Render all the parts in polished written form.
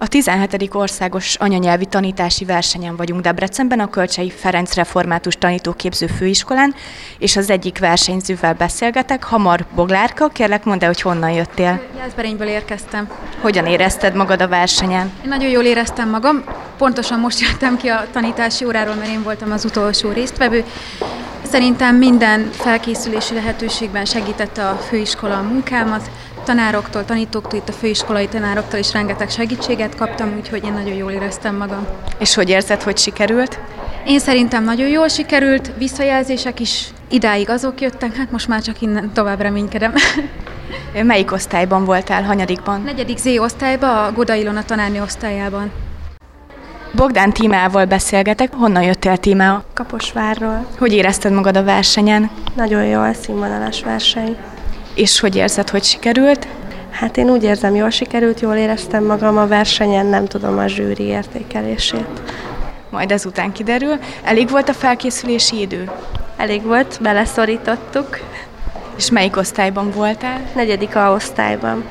A 17. országos anyanyelvi tanítási versenyen vagyunk Debrecenben, a Kölcsey Ferenc Református Tanítóképző Főiskolán, és az egyik versenyzővel beszélgetek, Hamar Boglárka. Kérlek, mondd el, hogy honnan jöttél. Jászberényből érkeztem. Hogyan érezted magad a versenyen? Én nagyon jól éreztem magam. Pontosan most jöttem ki a tanítási óráról, mert én voltam az utolsó résztvevő. Szerintem minden felkészülési lehetőségben segítette a főiskola a munkámat. Tanároktól, tanítóktól, itt a főiskolai tanároktól is rengeteg segítséget kaptam, úgyhogy én nagyon jól éreztem magam. És hogy érzed, hogy sikerült? Én szerintem nagyon jól sikerült, visszajelzések is idáig azok jöttek, hát most már csak innen tovább reménykedem. Melyik osztályban voltál, hanyadikban? 4. Z osztályban, a Goda Ilona tanárnő osztályában. Bogdán Tímeával beszélgetek. Honnan jöttél, Tíme? Kaposvárról. Hogy érezted magad a versenyen? Nagyon jól, színvonalas verseny. És hogy érzed, hogy sikerült? Hát én úgy érzem, jól sikerült, jól éreztem magam a versenyen, nem tudom a zsűri értékelését. Majd ezután kiderül. Elég volt a felkészülési idő? Elég volt, beleszorítottuk. És melyik osztályban voltál? 4. A osztályban.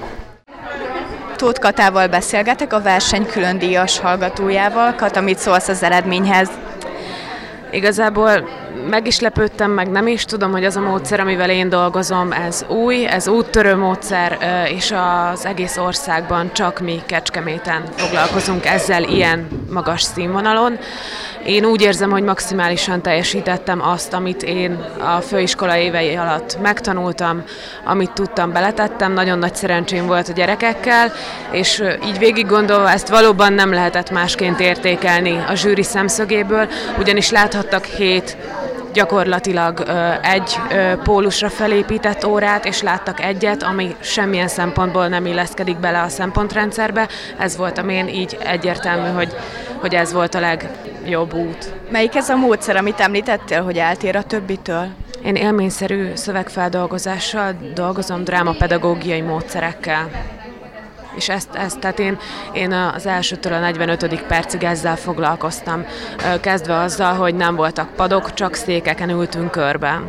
Tóth Katával beszélgetek, a verseny külön díjas hallgatójával. Kata, mit szólsz az eredményhez? Igazából meg is lepődtem, meg nem is tudom, hogy az a módszer, amivel én dolgozom, ez új, ez úttörő módszer, és az egész országban csak mi Kecskeméten foglalkozunk ezzel ilyen magas színvonalon. Én úgy érzem, hogy maximálisan teljesítettem azt, amit én a főiskola évei alatt megtanultam, amit tudtam, beletettem. Nagyon nagy szerencsém volt a gyerekekkel, és így végig gondolva ezt valóban nem lehetett másként értékelni a zsűri szemszögéből, ugyanis láthattak 7 gyakorlatilag egy pólusra felépített órát, és láttak egyet, ami semmilyen szempontból nem illeszkedik bele a szempontrendszerbe. Ez voltam én, így egyértelmű, hogy ez volt a legjobb út. Melyik ez a módszer, amit említettél, hogy eltér a többitől? Én élményszerű szövegfeldolgozással dolgozom, drámapedagógiai módszerekkel. És tehát én az elsőtől a 45. percig ezzel foglalkoztam, kezdve azzal, hogy nem voltak padok, csak székeken ültünk körbe.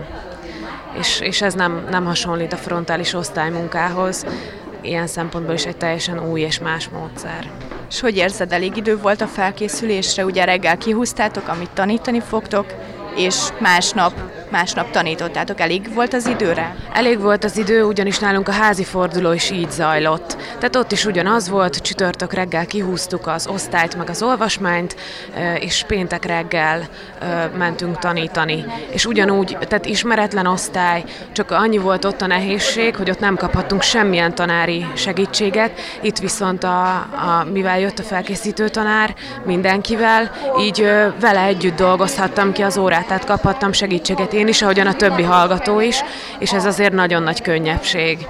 És ez nem hasonlít a frontális osztálymunkához, ilyen szempontból is egy teljesen új és más módszer. És hogy érzed, elég idő volt a felkészülésre? Ugye reggel kihúztátok, amit tanítani fogtok, és másnap tanítottátok. Elég volt az időre? Elég volt az idő, ugyanis nálunk a házi forduló is így zajlott. Tehát ott is ugyanaz volt, csütörtök reggel kihúztuk az osztályt, meg az olvasmányt, és péntek reggel mentünk tanítani. És ugyanúgy, tehát ismeretlen osztály, csak annyi volt ott a nehézség, hogy ott nem kaphattunk semmilyen tanári segítséget. Itt viszont mivel jött a felkészítő tanár mindenkivel, így vele együtt dolgozhattam ki az órát, tehát kaphattam segítséget én is, ahogyan a többi hallgató is, és ez azért nagyon nagy könnyebbség.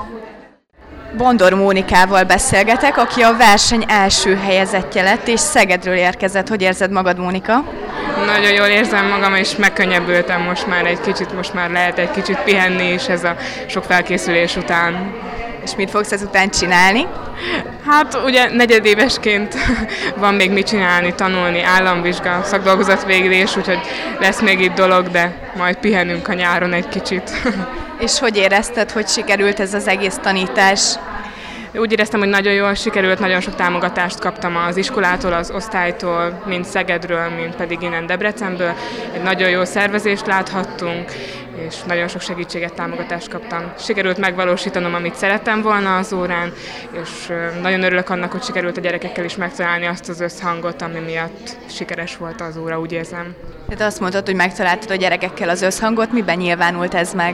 Bondor Mónikával beszélgetek, aki a verseny első helyezettje lett, és Szegedről érkezett. Hogy érzed magad, Mónika? Nagyon jól érzem magam, és megkönnyebbültem most már egy kicsit, most már lehet egy kicsit pihenni is ez a sok felkészülés után. És mit fogsz ezután csinálni? Hát ugye negyedévesként van még mit csinálni, tanulni, államvizsga, szakdolgozatvégzés, úgyhogy lesz még itt dolog, de majd pihenünk a nyáron egy kicsit. És hogy érezted, hogy sikerült ez az egész tanítás? Úgy éreztem, hogy nagyon jól sikerült, nagyon sok támogatást kaptam az iskolától, az osztálytól, mind Szegedről, mind pedig innen Debrecenből. Egy nagyon jó szervezést láthattunk, és nagyon sok segítséget, támogatást kaptam. Sikerült megvalósítanom, amit szerettem volna az órán, és nagyon örülök annak, hogy sikerült a gyerekekkel is megtalálni azt az összhangot, ami miatt sikeres volt az óra, úgy érzem. Tehát azt mondtad, hogy megtaláltad a gyerekekkel az összhangot, miben nyilvánult ez meg?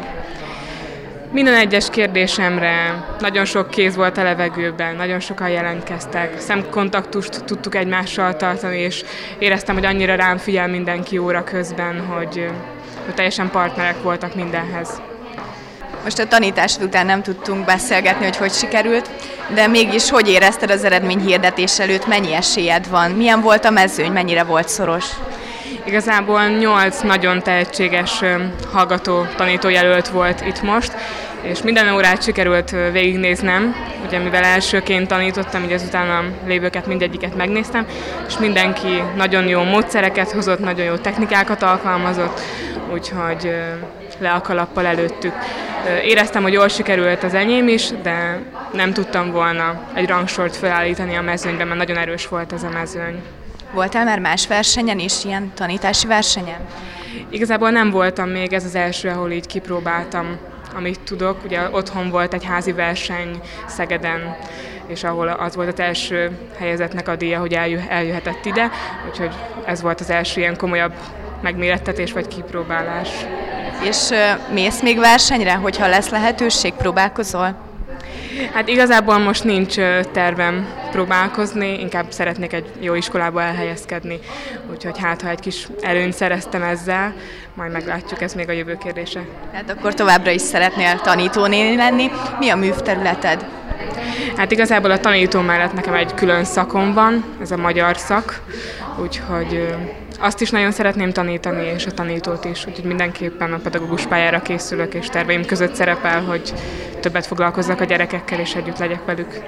Minden egyes kérdésemre nagyon sok kéz volt a levegőben, nagyon sokan jelentkeztek, szemkontaktust tudtuk egymással tartani, és éreztem, hogy annyira rám figyel mindenki óra közben, hogy teljesen partnerek voltak mindenhez. Most a tanításod után nem tudtunk beszélgetni, hogy sikerült, de mégis hogy érezted az eredményhirdetés előtt, mennyi esélyed van? Milyen volt a mezőny, mennyire volt szoros? Igazából 8 nagyon tehetséges hallgató tanítójelölt volt itt most, és minden órát sikerült végignéznem, ugye mivel elsőként tanítottam, így azután a lévőket mindegyiket megnéztem, és mindenki nagyon jó módszereket hozott, nagyon jó technikákat alkalmazott, úgyhogy le a kalappal előttük. Éreztem, hogy jól sikerült az enyém is, de nem tudtam volna egy rangsort felállítani a mezőnyben, mert nagyon erős volt ez a mezőny. Voltál már más versenyen is, ilyen tanítási versenyen? Igazából nem voltam még, ez az első, ahol így kipróbáltam, amit tudok. Ugye otthon volt egy házi verseny Szegeden, és ahol az volt az első helyezettnek a díja, hogy eljöhetett ide, úgyhogy ez volt az első ilyen komolyabb megmérettetés vagy kipróbálás. És mész még versenyre, hogyha lesz lehetőség, próbálkozol? Hát igazából most nincs tervem próbálkozni, inkább szeretnék egy jó iskolába elhelyezkedni, úgyhogy hát ha egy kis előnyt szereztem ezzel, majd meglátjuk, ez még a jövő kérdése. Hát akkor továbbra is szeretnél tanítónéni lenni. Mi a művterületed? Hát igazából a tanító mellett nekem egy külön szakom van, ez a magyar szak, úgyhogy azt is nagyon szeretném tanítani, és a tanítót is, úgyhogy mindenképpen a pedagógus pályára készülök, és terveim között szerepel, hogy többet foglalkozzak a gyerekekkel, és együtt legyek velük.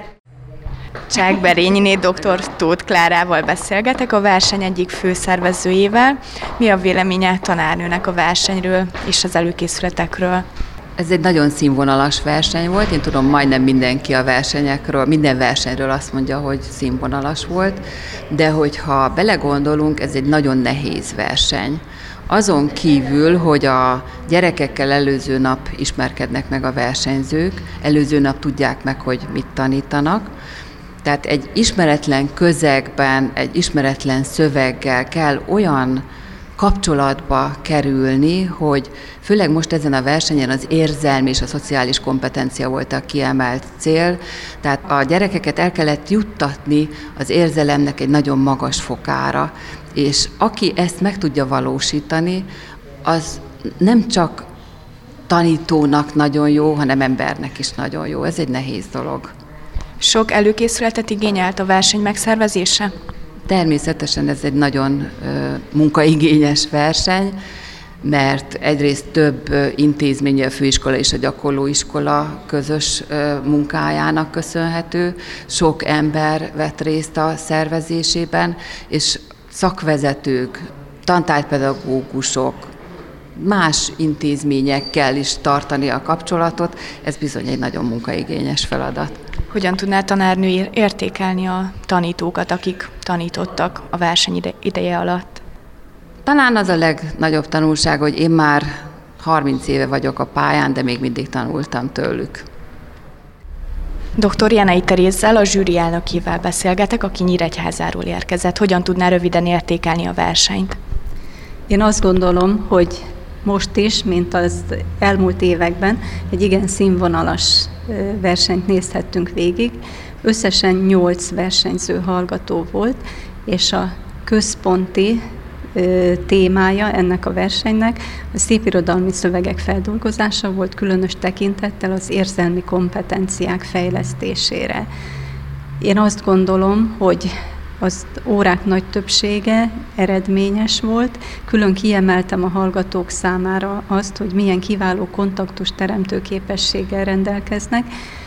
Csák Berényiné dr. Tóth Klárával beszélgetek, a verseny egyik főszervezőjével. Mi a véleménye tanárnőnek a versenyről és az előkészületekről? Ez egy nagyon színvonalas verseny volt, én tudom, majdnem mindenki a versenyekről, minden versenyről azt mondja, hogy színvonalas volt, de hogyha belegondolunk, ez egy nagyon nehéz verseny. Azon kívül, hogy a gyerekekkel előző nap ismerkednek meg a versenyzők, előző nap tudják meg, hogy mit tanítanak, tehát egy ismeretlen közegben, egy ismeretlen szöveggel kell olyan kapcsolatba kerülni, hogy főleg most ezen a versenyen az érzelmi és a szociális kompetencia volt a kiemelt cél, tehát a gyerekeket el kellett juttatni az érzelemnek egy nagyon magas fokára, és aki ezt meg tudja valósítani, az nem csak tanítónak nagyon jó, hanem embernek is nagyon jó. Ez egy nehéz dolog. Sok előkészületet igényelt a verseny megszervezése? Természetesen ez egy nagyon munkaigényes verseny, mert egyrészt több intézménye, a főiskola és a gyakorlóiskola közös munkájának köszönhető. Sok ember vett részt a szervezésében, és szakvezetők, tantárgypedagógusok, más intézményekkel is tartani a kapcsolatot, ez bizony egy nagyon munkaigényes feladat. Hogyan tudná tanárnő értékelni a tanítókat, akik tanítottak a verseny ideje alatt? Talán az a legnagyobb tanulság, hogy én már 30 éve vagyok a pályán, de még mindig tanultam tőlük. Dr. Jenei Terézzel, a zsűri elnökével beszélgetek, aki Nyíregyházáról érkezett. Hogyan tudná röviden értékelni a versenyt? Én azt gondolom, hogy most is, mint az elmúlt években, egy igen színvonalas versenyt nézhettünk végig. Összesen 8 versenyző hallgató volt, és a központi témája ennek a versenynek a szépirodalmi szövegek feldolgozása volt, különös tekintettel az érzelmi kompetenciák fejlesztésére. Én azt gondolom, hogy az órák nagy többsége eredményes volt. Külön kiemeltem a hallgatók számára azt, hogy milyen kiváló kontaktusteremtő képességgel rendelkeznek,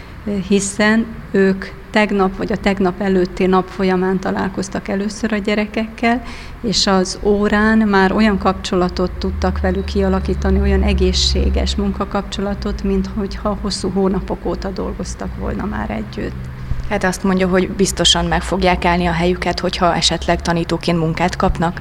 hiszen ők tegnap vagy a tegnap előtti nap folyamán találkoztak először a gyerekekkel, és az órán már olyan kapcsolatot tudtak velük kialakítani, olyan egészséges munkakapcsolatot, mint hogyha hosszú hónapok óta dolgoztak volna már együtt. Hát azt mondja, hogy biztosan meg fogják állni a helyüket, hogyha esetleg tanítóként munkát kapnak?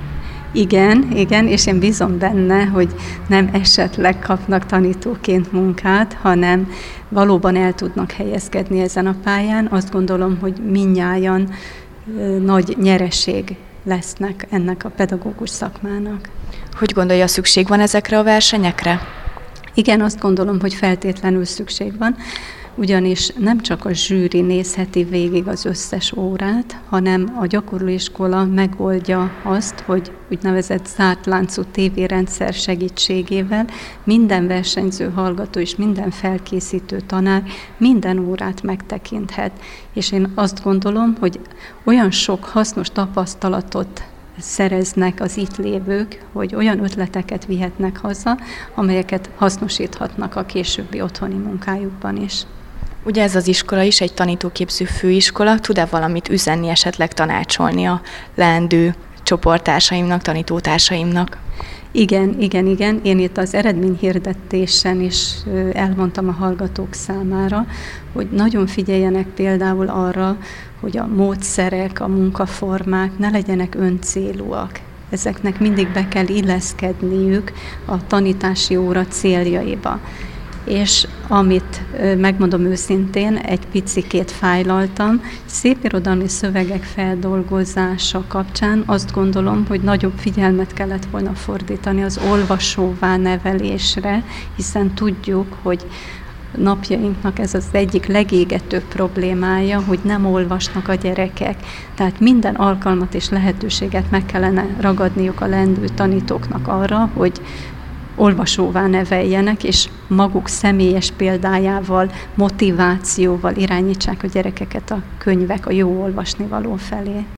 Igen, és én bízom benne, hogy nem esetleg kapnak tanítóként munkát, hanem valóban el tudnak helyezkedni ezen a pályán. Azt gondolom, hogy mindnyájan nagy nyereség lesznek ennek a pedagógus szakmának. Hogy gondolja, szükség van ezekre a versenyekre? Igen, azt gondolom, hogy feltétlenül szükség van, ugyanis nem csak a zsűri nézheti végig az összes órát, hanem a gyakorlóiskola megoldja azt, hogy úgynevezett zárt láncú tévérendszer segítségével minden versenyző hallgató és minden felkészítő tanár minden órát megtekinthet. És én azt gondolom, hogy olyan sok hasznos tapasztalatot szereznek az itt lévők, hogy olyan ötleteket vihetnek haza, amelyeket hasznosíthatnak a későbbi otthoni munkájukban is. Ugye ez az iskola is egy tanítóképző főiskola, tud-e valamit üzenni, esetleg tanácsolni a leendő csoporttársaimnak, tanítótársaimnak? Igen. Én itt az eredményhirdetésen is elmondtam a hallgatók számára, hogy nagyon figyeljenek például arra, hogy a módszerek, a munkaformák ne legyenek öncélúak. Ezeknek mindig be kell illeszkedniük a tanítási óra céljaiba. És amit megmondom őszintén, egy picikét fájlaltam, szépirodalmi szövegek feldolgozása kapcsán azt gondolom, hogy nagyobb figyelmet kellett volna fordítani az olvasóvá nevelésre, hiszen tudjuk, hogy napjainknak ez az egyik legégetőbb problémája, hogy nem olvasnak a gyerekek. Tehát minden alkalmat és lehetőséget meg kellene ragadniuk a leendő tanítóknak arra, hogy olvasóvá neveljenek, és maguk személyes példájával, motivációval irányítsák a gyerekeket a könyvek, a jó olvasnivaló felé.